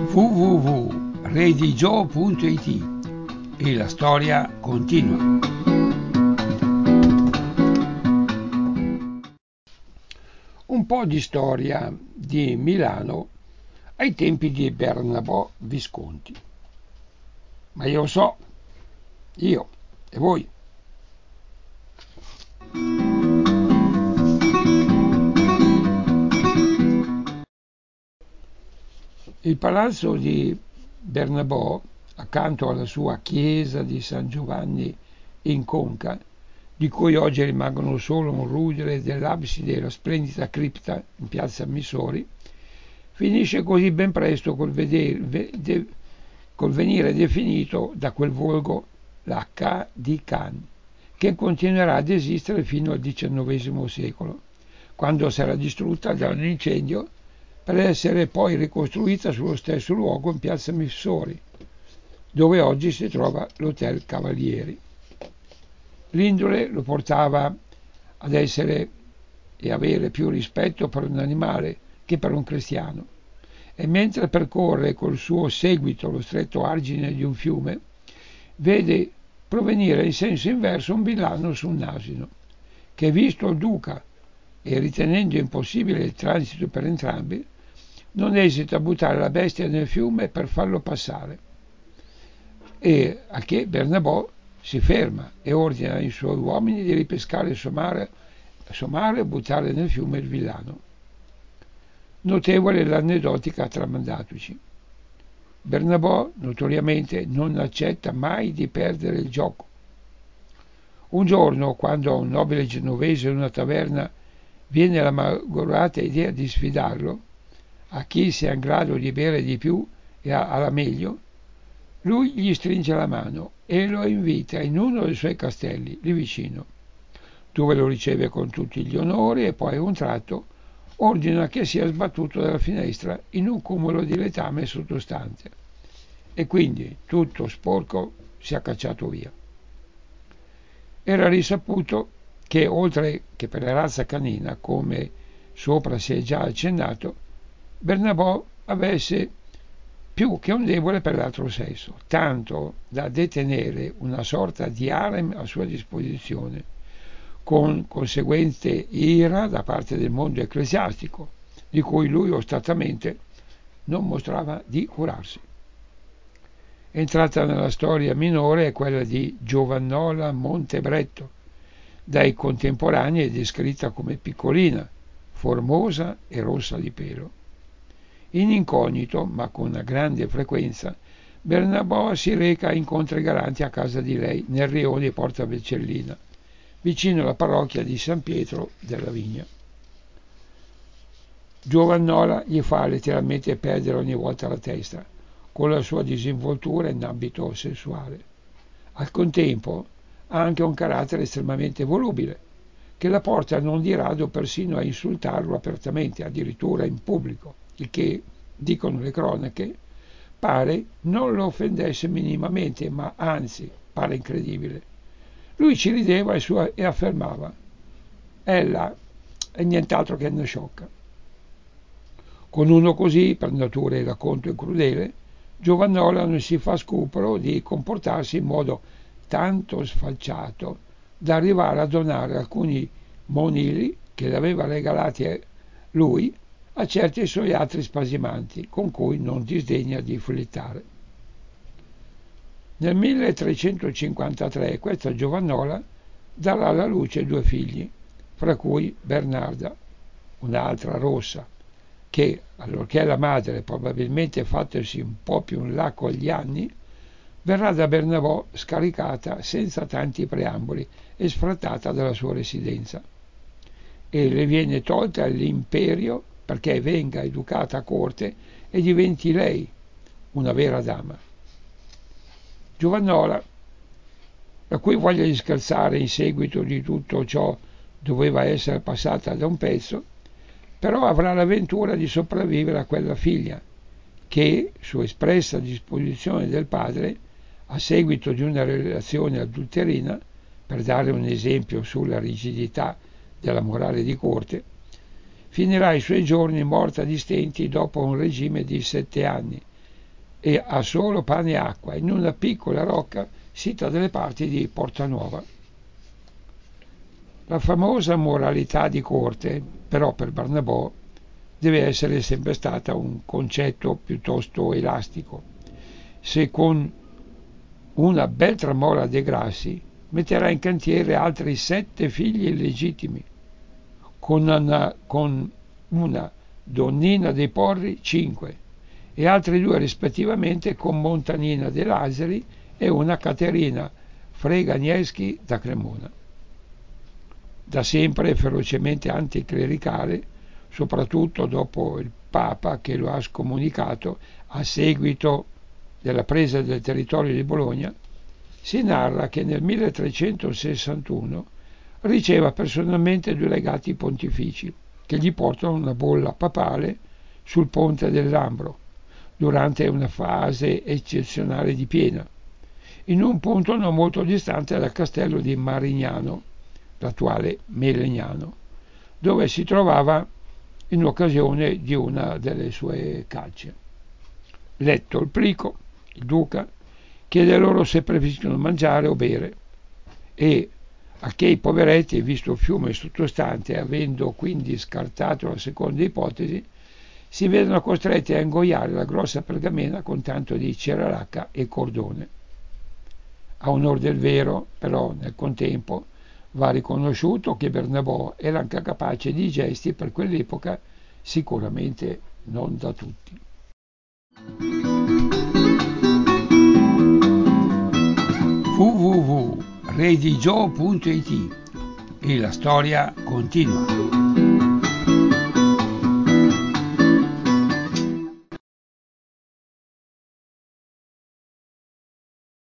www.redigio.it e la storia continua. Un po' di storia di Milano ai tempi di Bernabò Visconti. Ma io so, io e voi. Il palazzo di Bernabò, accanto alla sua chiesa di San Giovanni in Conca, di cui oggi rimangono solo un rudere dell'abside e la splendida cripta in piazza Missori, finisce così ben presto col venire definito da quel volgo la Ca di Can, che continuerà ad esistere fino al XIX secolo, quando sarà distrutta da un incendio per essere poi ricostruita sullo stesso luogo in piazza Missori, dove oggi si trova l'Hotel Cavalieri. L'indole lo portava ad essere e avere più rispetto per un animale che per un cristiano, e mentre percorre col suo seguito lo stretto argine di un fiume, vede provenire in senso inverso un villano su un asino, che visto il duca e ritenendo impossibile il transito per entrambi, non esita a buttare la bestia nel fiume per farlo passare, e a che Bernabò si ferma e ordina ai suoi uomini di ripescare somare e buttare nel fiume il villano. Notevole l'aneddotica tramandatoci. Bernabò notoriamente non accetta mai di perdere il gioco. Un giorno, quando a un nobile genovese in una taverna viene la malgrata idea di sfidarlo, a chi sia in grado di bere di più e alla meglio, lui gli stringe la mano e lo invita in uno dei suoi castelli, lì vicino, dove lo riceve con tutti gli onori e poi a un tratto ordina che sia sbattuto dalla finestra in un cumulo di letame sottostante, e quindi, tutto sporco, sia cacciato via. Era risaputo che, oltre che per la razza canina, come sopra si è già accennato, Bernabò avesse più che un debole per l'altro sesso, tanto da detenere una sorta di harem a sua disposizione, con conseguente ira da parte del mondo ecclesiastico, di cui lui ostatamente non mostrava di curarsi. Entrata nella storia minore è quella di Giovannola Montebretto, dai contemporanei descritta come piccolina, formosa e rossa di pelo. In incognito, ma con una grande frequenza, Bernabò si reca a incontri galanti a casa di lei, nel rione Porta Vercellina, vicino alla parrocchia di San Pietro della Vigna. Giovannola gli fa letteralmente perdere ogni volta la testa, con la sua disinvoltura in ambito sessuale. Al contempo ha anche un carattere estremamente volubile, che la porta non di rado persino a insultarlo apertamente, addirittura in pubblico, il che, dicono le cronache, pare non lo offendesse minimamente, ma anzi pare incredibile. Lui ci rideva e affermava: ella è nient'altro che una sciocca. Con uno così, per natura iraconto e crudele, Giovannola non si fa scrupolo di comportarsi in modo tanto sfalciato da arrivare a donare alcuni monili che le aveva regalati lui a certi suoi altri spasimanti, con cui non disdegna di flittare. Nel 1353 questa Giovannola darà alla luce 2 figli, fra cui Bernarda, un'altra rossa, che, allorché la madre, probabilmente fattosi un po' più in là con gli anni, verrà da Bernabò scaricata senza tanti preamboli e sfrattata dalla sua residenza, e le viene tolta l'imperio perché venga educata a corte e diventi lei una vera dama. Giovannola, la cui voglia di scherzare in seguito di tutto ciò doveva essere passata da un pezzo, però avrà l'avventura di sopravvivere a quella figlia che, su espressa disposizione del padre, a seguito di una relazione adulterina, per dare un esempio sulla rigidità della morale di corte, finirà i suoi giorni morta di stenti dopo un regime di 7 anni, e ha solo pane e acqua in una piccola rocca sita dalle parti di Portanuova. La famosa moralità di corte, però, per Barnabò deve essere sempre stata un concetto piuttosto elastico. Se con una bel tramola dei Grassi metterà in cantiere altri 7 figli illegittimi, con una Donnina dei Porri 5 e altri 2 rispettivamente con Montanina dei Laseri e una Caterina Freganieschi da Cremona. Da sempre ferocemente anticlericale, soprattutto dopo il Papa che lo ha scomunicato a seguito della presa del territorio di Bologna, si narra che nel 1361 riceva personalmente 2 legati pontifici che gli portano una bolla papale sul ponte del Lambro durante una fase eccezionale di piena, in un punto non molto distante dal castello di Marignano, l'attuale Melegnano, dove si trovava in occasione di una delle sue calce. Letto il plico, il duca chiede loro se preferiscono mangiare o bere e a che i poveretti, visto il fiume sottostante e avendo quindi scartato la seconda ipotesi, si vedono costretti a ingoiare la grossa pergamena con tanto di ceralacca e cordone. A onor del vero, però, nel contempo, va riconosciuto che Bernabò era anche capace di gesti per quell'epoca sicuramente non da tutti. www.redigio.it e la storia continua.